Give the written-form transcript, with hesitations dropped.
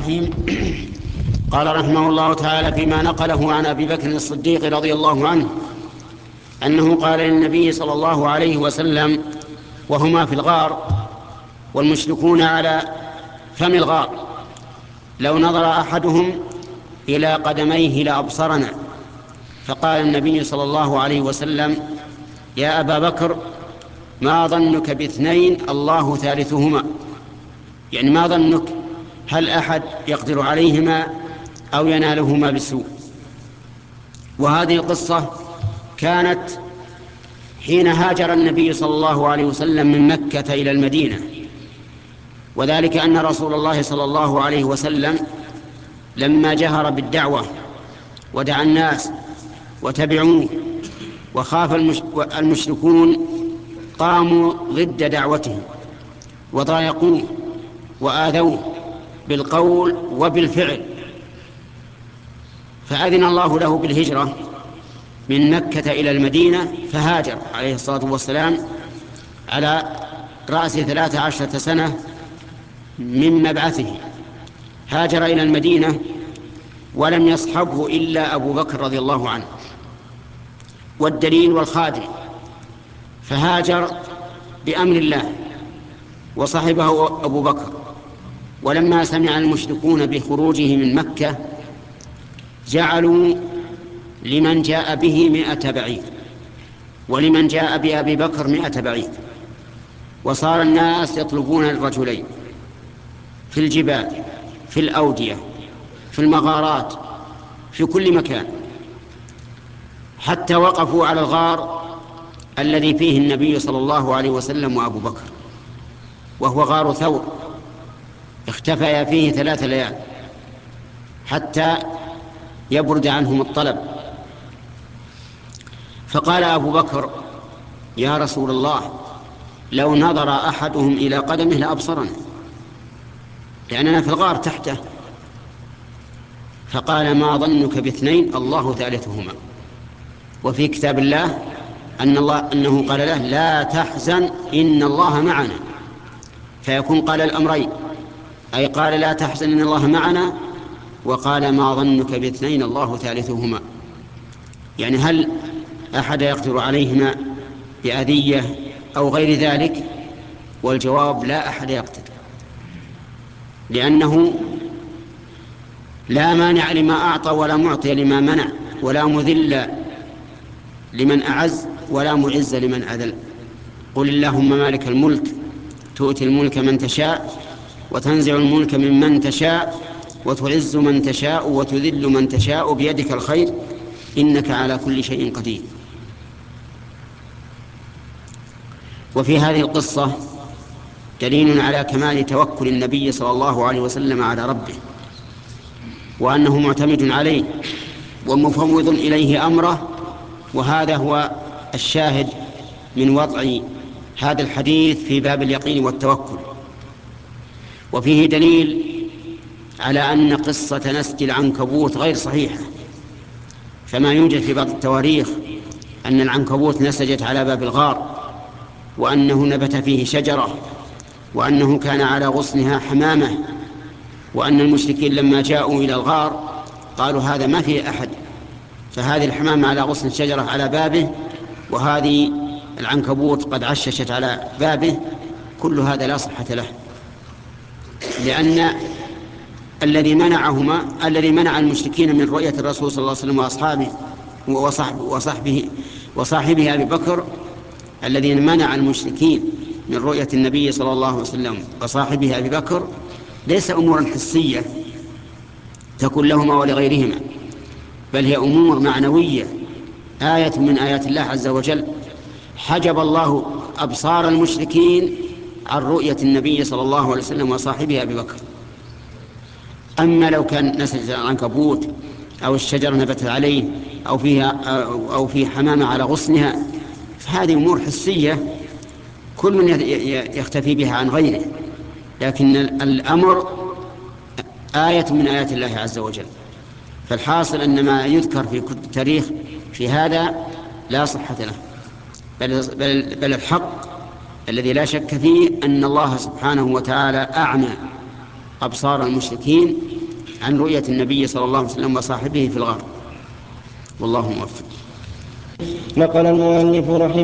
الرحيم. قال رحمه الله تعالى فيما نقله عن أبي بكر الصديق رضي الله عنه أنه قال للنبي صلى الله عليه وسلم وهما في الغار والمشركون على فم الغار: لو نظر أحدهم إلى قدميه لأبصرنا. فقال النبي صلى الله عليه وسلم: يا أبا بكر، ما ظنك باثنين الله ثالثهما؟ يعني ما ظنك؟ هل أحد يقدر عليهما أو ينالهما بسوء؟ وهذه القصة كانت حين هاجر النبي صلى الله عليه وسلم من مكة إلى المدينة، وذلك أن رسول الله صلى الله عليه وسلم لما جهر بالدعوة ودعا الناس وتبعوه وخاف المشركون قاموا ضد دعوته وضايقوه وآذوه بالقول وبالفعل، فأذن الله له بالهجرة من مكة إلى المدينة، فهاجر عليه الصلاة والسلام على رأس 13 سنة من مبعثه. هاجر إلى المدينة ولم يصحبه إلا أبو بكر رضي الله عنه والدليل والخادم، فهاجر بأمر الله وصحبه أبو بكر. ولما سمع المشركون بخروجه من مكة جعلوا لمن جاء به 100 بعير ولمن جاء بأبي بكر 100 بعير، وصار الناس يطلبون الرجلين في الجبال، في الأودية، في المغارات، في كل مكان، حتى وقفوا على الغار الذي فيه النبي صلى الله عليه وسلم وأبو بكر، وهو غار ثور، اختفيا فيه 3 ليال حتى يبرد عنهم الطلب. فقال أبو بكر: يا رسول الله، لو نظر أحدهم إلى قدمه لأبصرنا، لأننا في الغار تحته. فقال: ما ظنك باثنين الله ثالثهما؟ وفي كتاب الله أنه قال له: لا تحزن إن الله معنا. فيكون قال الأمرين، أي قال لا تحزن إن الله معنا، وقال ما ظنك باثنين الله ثالثهما؟ يعني هل أحد يقدر عليهما بأذية أو غير ذلك؟ والجواب: لا أحد يقدر، لأنه لا مانع لما أعطى ولا معطي لما منع، ولا مذل لمن أعز ولا معز لمن أذل. قل اللهم مالك الملك تؤتي الملك من تشاء وتنزع الملك ممن تشاء وتعز من تشاء وتذل من تشاء بيدك الخير إنك على كل شيء قدير. وفي هذه القصة دليل على كمال توكل النبي صلى الله عليه وسلم على ربه، وأنه معتمد عليه ومفوض إليه أمره. وهذا هو الشاهد من وضع هذا الحديث في باب اليقين والتوكل. وفيه دليل على أن قصة نسج العنكبوت غير صحيحة، فما يوجد في بعض التواريخ أن العنكبوت نسجت على باب الغار، وأنه نبت فيه شجرة، وأنه كان على غصنها حمامة، وأن المشركين لما جاءوا إلى الغار قالوا هذا ما فيه أحد، فهذه الحمامة على غصن الشجرة على بابه، وهذه العنكبوت قد عششت على بابه. كل هذا لا صحة له، لأن الذي منع المشركين من رؤية الرسول صلى الله عليه وسلم وصاحبه أبي بكر، الذين منع المشركين من رؤية النبي صلى الله عليه وسلم وصاحبه أبي بكر ليس أمورا حسية تكون لهما ولغيرهما، بل هي أمور معنوية، آية من آيات الله عز وجل. حجب الله أبصار المشركين عن رؤية النبي صلى الله عليه وسلم وصاحبه أبي بكر. أما لو كان نسج العنكبوت أو الشجر نبت عليه أو في حمامة على غصنها، فهذه أمور حسية كل من يختفي بها عن غيره، لكن الأمر آية من آيات الله عز وجل. فالحاصل أن ما يذكر في كتب التاريخ في هذا لا صحة له، بل الحق الذي لا شك فيه أن الله سبحانه وتعالى أعمى أبصار المشركين عن رؤية النبي صلى الله عليه وسلم وصاحبه في الغار. والله موفق. نقل المؤلف رحمه